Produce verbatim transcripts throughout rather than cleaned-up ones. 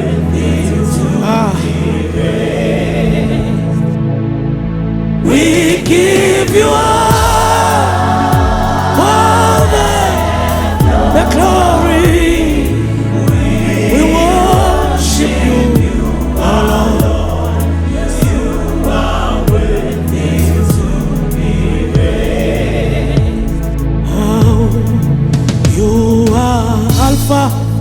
Ah. We give you all, all the, the glory. We worship you, our Lord. You are worthy to be praised. Oh, you are Alpha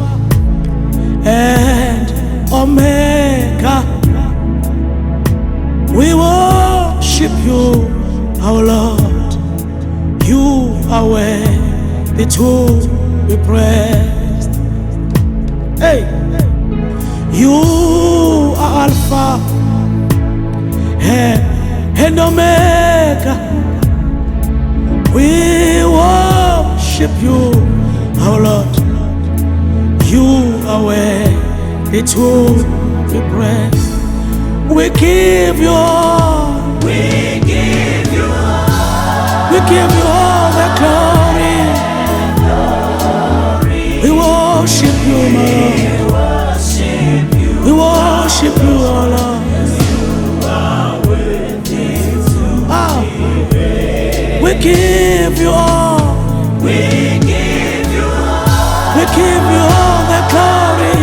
and Omega. We worship you, our Lord. You are worthy to be praised. Hey, you are Alpha and Omega. We worship you, our Lord. You are worthy to be praised. We give you all. We give you all. We give you all the glory. We worship you, my Lord. We worship you, our Lord. Oh. We give you all. We give you all. We give you all the glory.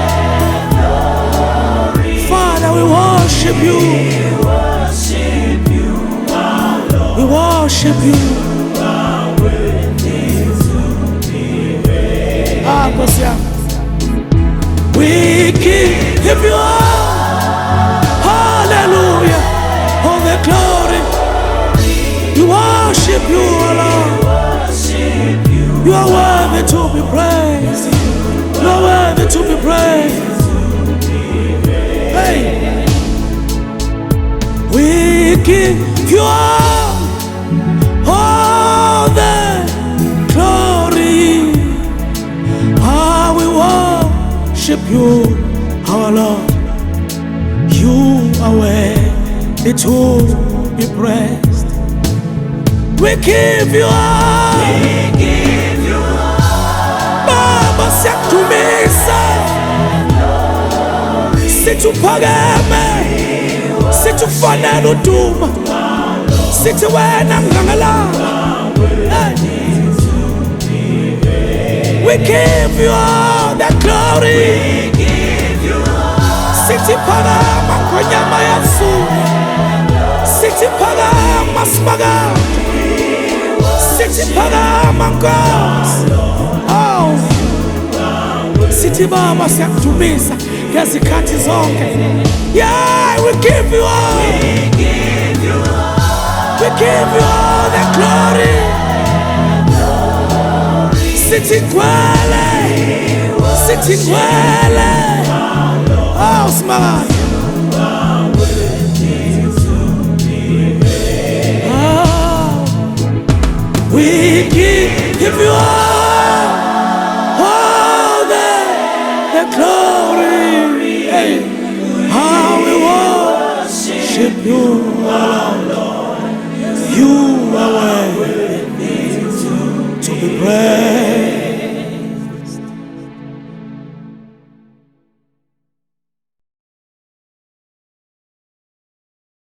We worship you. We worship you, our Lord. We worship you. You are worthy to be praised. Ah, Kosia. We give you all. Hallelujah. All the glory. We worship you, our Lord. You are worthy to be praised. You are worthy to be praised. Hey. We give you all, all the glory. Ah, we worship you, our Lord. You are worthy to be praised. We give you all. We give you all. Baba siyakumisa, situphakeme. Sithi ufanele uduma, sithi wena ngangalala. We give you all the glory. Sithi phakama ngonyama yasuku, sithi phakama sibakade, sithi phakama Nkosi. Oh, sithi Baba siyakudumisa ngezikhathi zonke. Yeah, we give you all. We give you all. We give you all the glory. Sithi ngcwele, sithi ngcwele.